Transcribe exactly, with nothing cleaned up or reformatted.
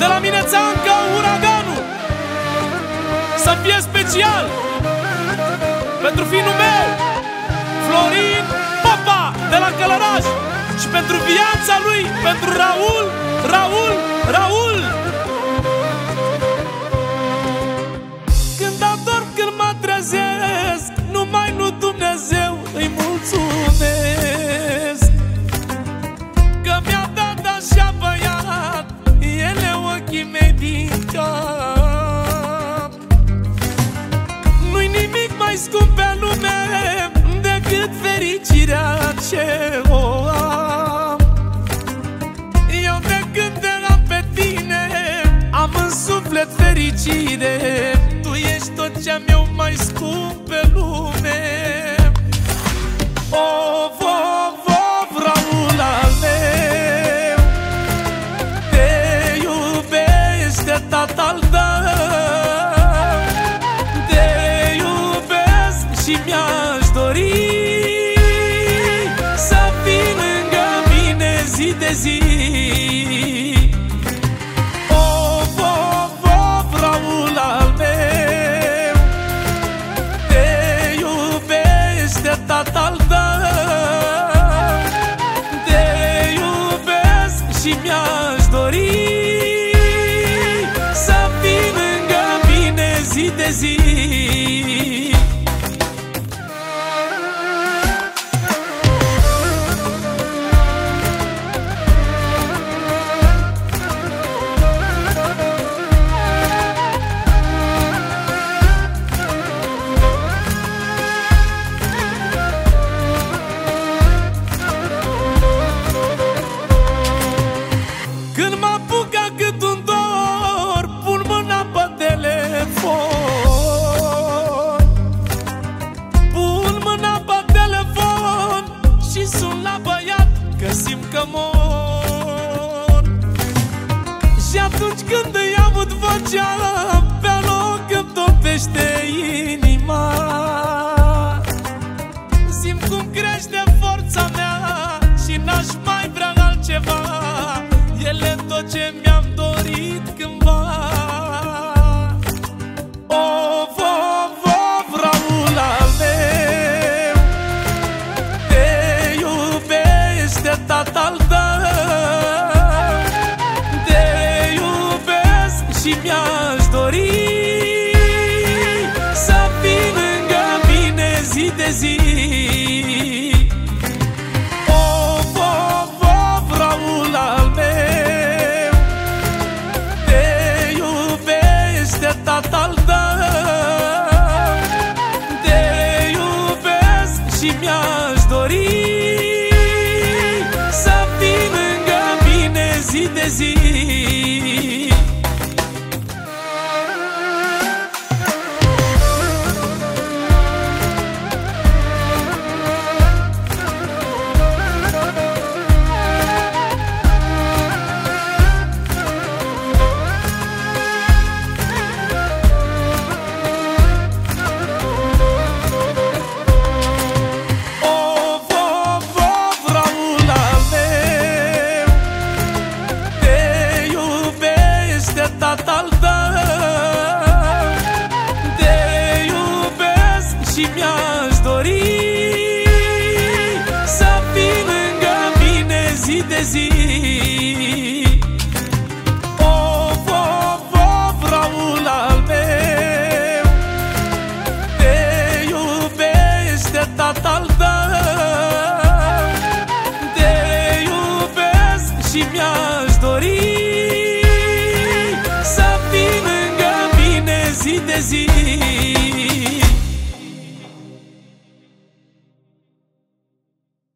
de la mine Țancă, Uraganul. Să fie special pentru finul meu Florin Popa de la Călăraș și pentru viața lui, pentru Raul, Raul, Raul. Când adorm, când mă trezesc, numai nu Dumnezeu îi mulțumesc, că mi-a dat așa băiat, ele ochii mei din cap. Nu-i nimic mai scump pe lume decât fericirea ce o am. Eu de când te am pe tine am în suflet fericire. Tu ești tot ce-am eu mai scump pe lume. Of, of, of, Raul al meu, te iubește tatăl tău, te iubesc și mi-aș dori să fii lângă mine zi de zi. Of, of, of, Raul al meu, te iubește tatăl tău, te iubesc și mi-aș dori să fii lângă mine zi de zi. Cât un dor, pun mâna pe telefon, pun mâna pe telefon și sun la băiat că simt că mor. Și atunci când îi aud vocea, pe loc îmi topește inima. Simt cum crește forța mea și n-aș mai vrea altceva. El tot ce mi-am dorit cândva. Of, of, of, Raul al meu, te iubește tatăl tău, te iubesc și mi-aș dori să fii lângă mine zi de zi. Of, of, of, Raul al meu, tatăl tău, te iubesc și mi-aș dori să fii lângă mine zi de zi. Tatăl tău, te iubesc și mi-aș dori să fii lângă mine zi de zi. Of, of, of, Raul al meu, te iubește tatăl tău, te iubesc și mi-aș dori zi de zi.